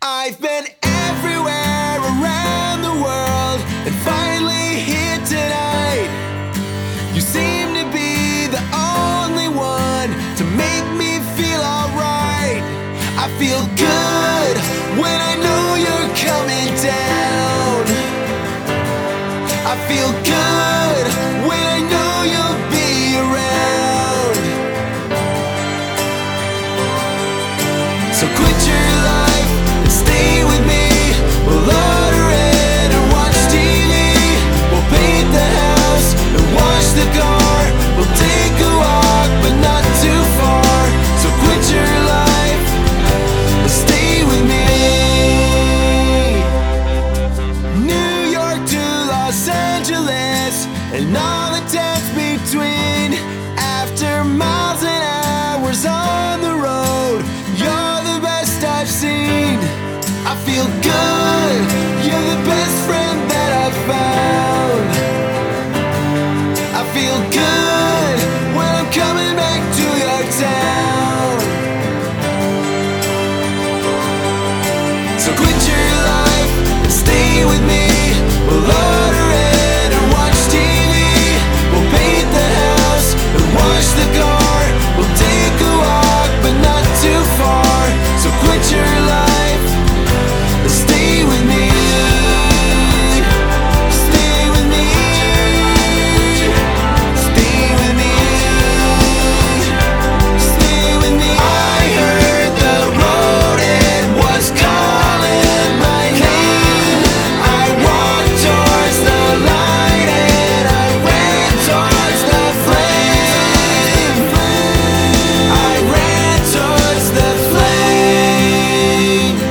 I've been everywhere around the world and finally here tonight. You seem to be the only one to make me feel alright. I feel good when I know you're coming down. I feel good when I know you'll be around. So quit your life and stay with me. We'll order it and watch TV. We'll paint the house and wash the car. We'll take a walk but not too far. So quit your life and stay with me. New York to Los Angeles and all the towns between. After miles and hours on the road, you're the best I've seen. I feel good, you're the best friend that I've found. I feel good when I'm coming back to your town. So quit your life and stay with me. We'll order it and watch TV. We'll paint the house and wash the car. We'll take a walk but not too far. So quit your life and stay with me. Stay with me. Stay with me. Stay with me. I heard the road, it was calling my name. I walked towards the light and I ran towards the flame. I ran towards the flame.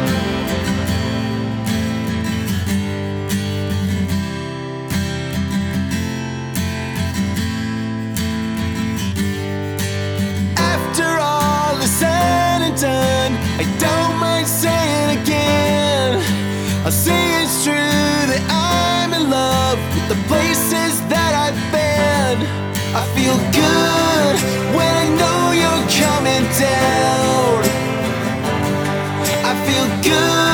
After all is said and done, I don't mind saying again. I'll say it's true that I'm in love with the places that I've been. I feel good when I know you're coming down. I feel good